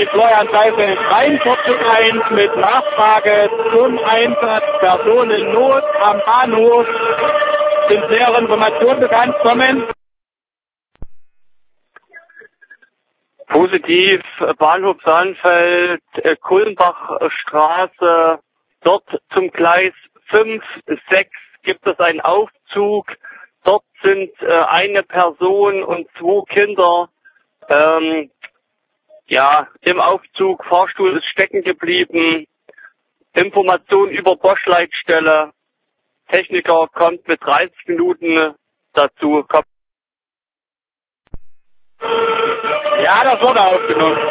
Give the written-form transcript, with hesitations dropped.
die Florian-Seite 43.1 mit Nachfrage zum Einsatz Personen in Not am Bahnhof. Sind nähere Informationen bekannt? Kommen. Positiv, Bahnhof Saalfeld, Kulmbachstraße, dort zum Gleis 5, 6 gibt es einen Aufzug. Dort sind eine Person und 2 Kinder im Aufzug. Fahrstuhl ist stecken geblieben. Information über Bosch-Leitstelle. Techniker kommt mit 30 Minuten dazu. Ja, das wurde aufgenommen.